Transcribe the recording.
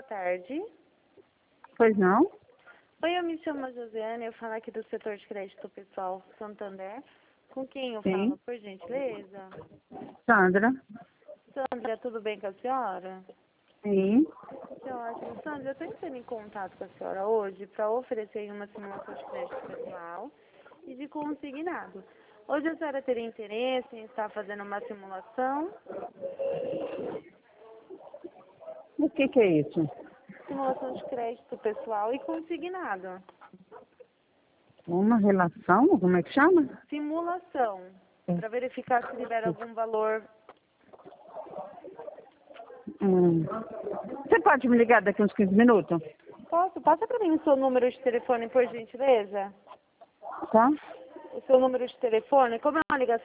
tarde. Pois não? Oi, eu me chamo Josiane, eu falo aqui do setor de crédito pessoal Santander. Com quem eu Sim. falo, por gentileza? Sandra? Sandra, tudo bem com a senhora? Sim. Que ótimo. Sandra, eu estou entrando em contato com a senhora hoje para oferecer uma simulação de crédito pessoal e de consignado. Hoje a senhora teria interesse em estar fazendo uma simulação? O que é isso? Simulação de crédito pessoal e consignado. Uma relação? Como é que chama? Simulação, para verificar se libera algum valor. Você pode me ligar daqui uns 15 minutos? Posso? Passa para mim o seu número de telefone, por gentileza? Tá? O seu número de telefone, como é uma ligação